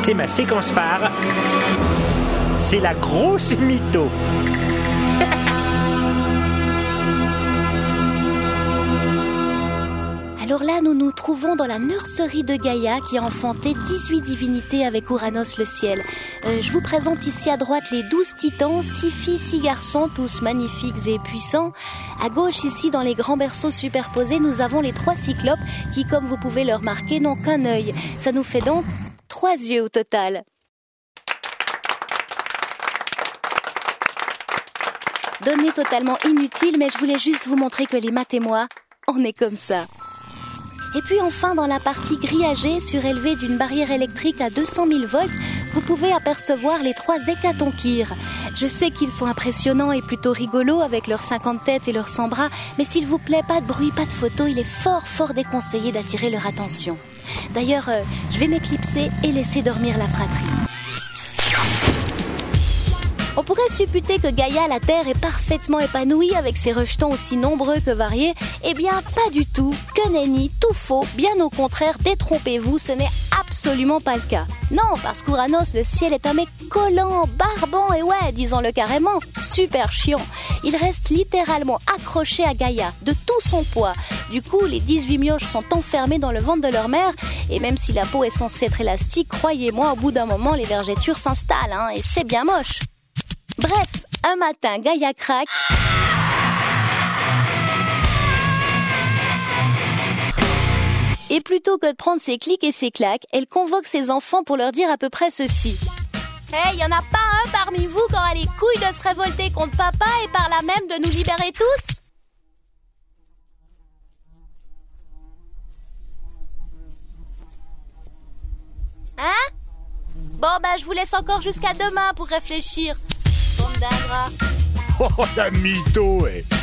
C'est ma séquence phare. C'est la grosse mytho. Alors là, nous nous trouvons dans la nurserie de Gaïa qui a enfanté 18 divinités avec Ouranos le ciel. Je vous présente ici à droite les 12 titans, 6 filles, 6 garçons, tous magnifiques et puissants. À gauche, ici, dans les grands berceaux superposés, nous avons les 3 cyclopes qui, comme vous pouvez le remarquer, n'ont qu'un œil. Ça nous fait donc 3 yeux au total. Donnée totalement inutile, mais je voulais juste vous montrer que les maths et moi, on est comme ça. Et puis enfin, dans la partie grillagée, surélevée d'une barrière électrique à 200 000 volts, vous pouvez apercevoir les 3 hécatonchires. Je sais qu'ils sont impressionnants et plutôt rigolos avec leurs 50 têtes et leurs 100 bras, mais s'il vous plaît, pas de bruit, pas de photos, il est fort déconseillé d'attirer leur attention. D'ailleurs, je vais m'éclipser et laisser dormir la fratrie. On pourrait supputer que Gaïa, la Terre, est parfaitement épanouie avec ses rejetons aussi nombreux que variés. Eh bien, pas du tout. Que nenni, tout faux. Bien au contraire, détrompez-vous, ce n'est absolument pas le cas. Non, parce qu'Ouranos, le ciel, est un mec collant, barbant et ouais, disons-le carrément, super chiant. Il reste littéralement accroché à Gaïa, de tout son poids. Du coup, les 18 mioches sont enfermés dans le ventre de leur mère. Et même si la peau est censée être élastique, croyez-moi, au bout d'un moment, les vergetures s'installent, hein, et c'est bien moche. Bref, un matin, Gaïa craque. Et plutôt que de prendre ses clics et ses claques, elle convoque ses enfants pour leur dire à peu près ceci. Hey, y en a pas un parmi vous qui aura les couilles de se révolter contre papa et par là même de nous libérer tous ? Hein ? Bon, je vous laisse encore jusqu'à demain pour réfléchir. Oh, la mytho,